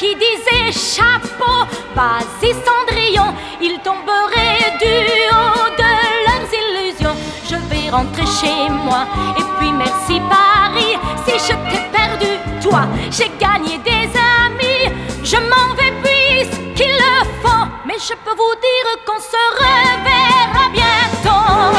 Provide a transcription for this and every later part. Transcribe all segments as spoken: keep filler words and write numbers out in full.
qui disait chapeau, vas-y Cendrillon, ils tomberaient du haut de leurs illusions. Je vais rentrer chez moi et puis merci Paris. Si je t'ai perdu, toi, j'ai gagné des amis. Je m'en vais puisqu'il le faut, mais je peux vous dire qu'on se reverra bientôt.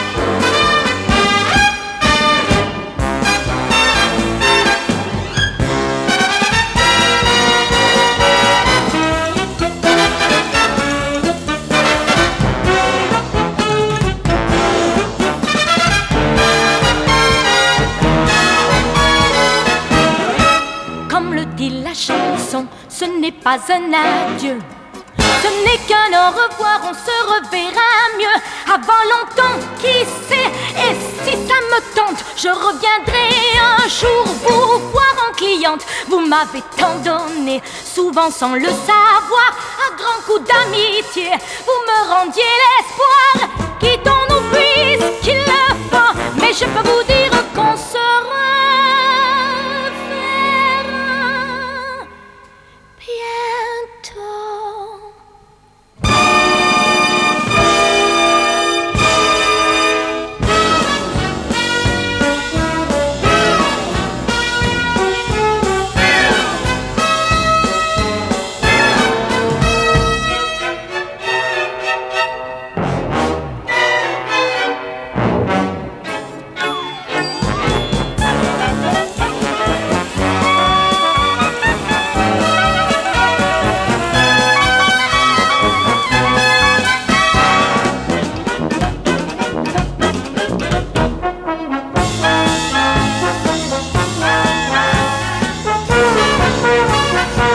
Comme le dit la chanson, ce n'est pas un adieu, ce n'est qu'un au revoir, on se reverra mieux avant longtemps, qui sait. Et si ça me tente, je reviendrai un jour vous voir en cliente. Vous m'avez tant donné, souvent sans le savoir, à grands coups d'amitié, vous me rendiez l'espoir. Quittons-nous puisqu'il le faut, mais je peux vous dire qu'on se reverra bientôt.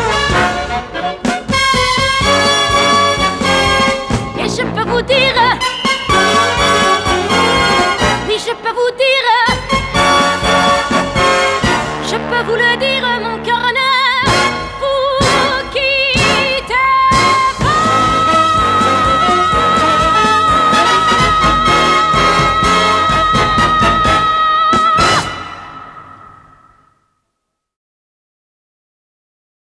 Et je peux vous dire